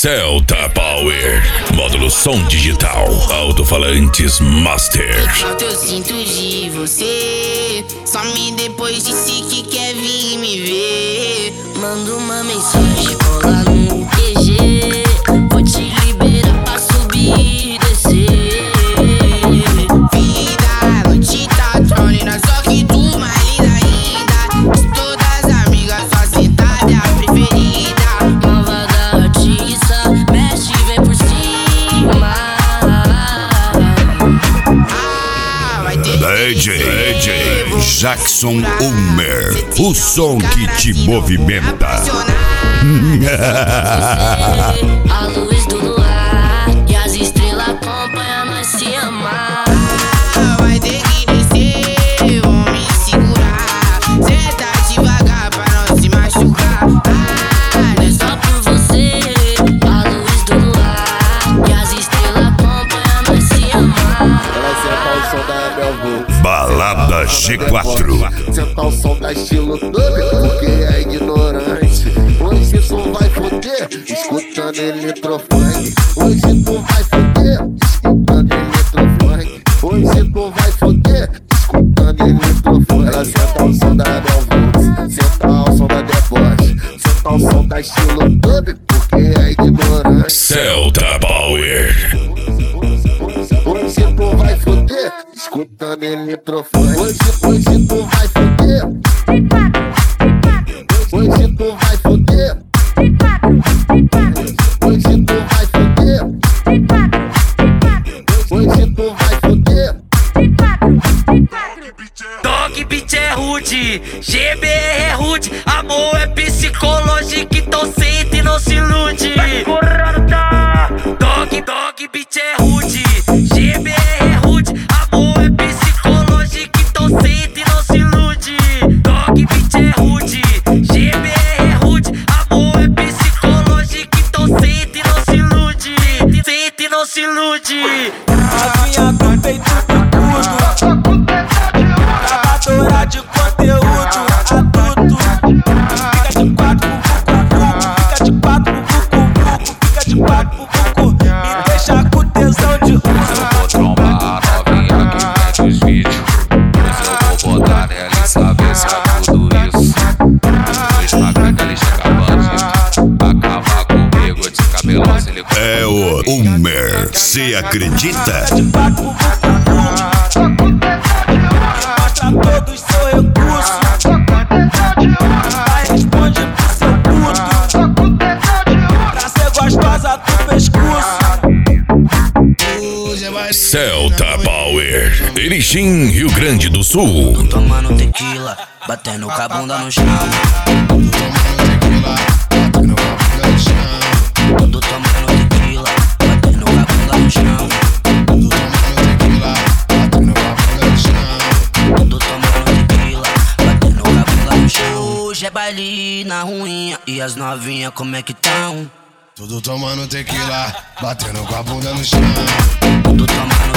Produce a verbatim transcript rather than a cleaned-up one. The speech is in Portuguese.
Celta Power, módulo som digital, alto-falantes Master. Eu sinto de você, some depois disse que quer vir me ver. Manda uma mensagem, cola no Q G, vou te liberar pra subir e descer. Vida, noite tá tronina, só que tu mais linda ainda. De todas as amigas, só sentada é a preferida. Malvada artista, mexe e vem por cima. Ah, vai ter D J, D J Jackson Ulmer, o som que te movimenta. A luz do luar e as estrelas acompanham nós se amar. Vai ter que descer, vou me segurar. Senta devagar pra não se machucar. Ah, não é só por você. A luz do luar e as estrelas acompanham nós se amar. Ela senta o som da Belvo, Balada G quatro. senta o som da estilo dub, porque é ignorante. Hoje tu vai foder, escutando eletrofunk. Hoje tu vai foder, escutando eletrofunk. Hoje tu vai foder, escutando eletrofunk. Ela senta o som da Belvo, senta o som da deboche, senta o som da estilo dub, porque é ignorante. Celta Power. Hoje tu vai foder, escutando eletrofunk. Hoje, hoje tu vai foder. Hoje tu vai foder. Hoje tu vai foder. Hoje tu vai foder. Dog beat é rude, G B R é rude, amor é psicológico, então sente e não se ilude. Dog, dog beat é rude, G B R é rude, amor é psicológico, então sente e não se ilude. Dog beat é rude, G B R é rude, amor é psicológico, então sente e não se ilude. Sente e não se ilude. Novinha com peito tudo, gravadora de conteúdo adulto. Fica de quatro pro vucu, fica de quatro pro vucu, fica de quatro pro vucu. Me deixa com tesão de uso. Vou trombar a novinha que vende os vídeos, pois eu vou botar nela e saber se é tudo isso. No Instagram dela chega bandido, acaba comigo de cabelão silicone. É o Ulmer, cê acredita? De quatro pro vucu, mostra todos seu recurso. Vai, responde pro seu puto, pra ser gostosa do pescoço. Celta Power, Erechim, Rio Grande do Sul. tomando tequila, batendo com a bunda no chão. Tudo tomando tequila, batendo com a bunda no chão. Tudo tomando tequila, batendo com a bunda no chão. Hoje é baile na ruinha, e as novinhas como é que tão? Tudo tomando tequila, batendo com a bunda no chão. Tudo tomando